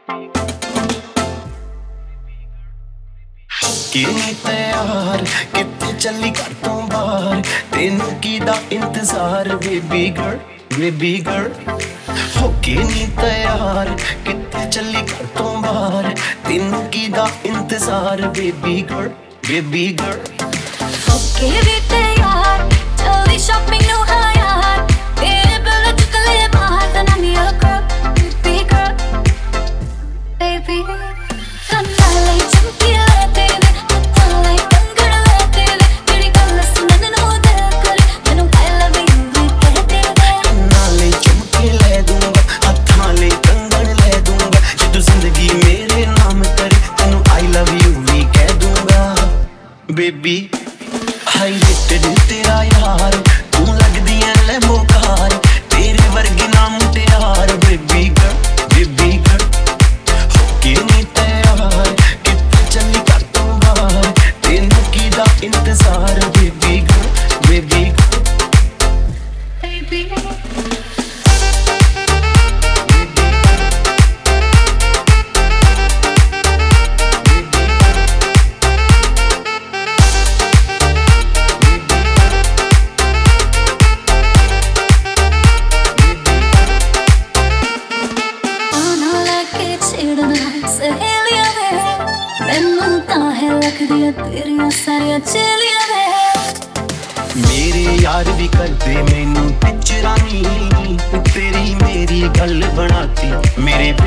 कि नहीं तैयार कितने चली घर तो बाहर तेनू की दा इंतजार बेबी गर्ल हो कि नहीं तैयार कितने चली घर तो बाहर तेनू की दा इंतजार बेबी गर्ल ओके भी तैयार चली शॉपिंग नु हाँ यार तेरे बिल चुक ले बाहर तो ना मेरा girl baby कन्ना ले चमकी ले तेरे हत्था ले कंगड़ ले तेरे तेरी गल सुनन नु दिल करे मैनू I love you भी कह दे कन्ना ले चमकी ले दूंगा हत्था ले कंगड़ ले दूंगा जे तू जिंदगी मेरे नाम करे तेनू I love you भी कह दूंगा बेबी हाई रेटेड तेरा यार तू लगदी ऐ लैम्बो कार तेरे वर्गी ना मुटियार बेबी गर्ल हो के नहीं तैयार कितने चली कर तो बाहर तेनू की दा इंतजार बेबी गर्ल baby सहेलियां वे मैनू तां है लगदियां तेरियां सारियां चेलियां वे मेरे यार भी करदे मैनू पिक्चरां नी तेरी मेरी गल बनाती मेरे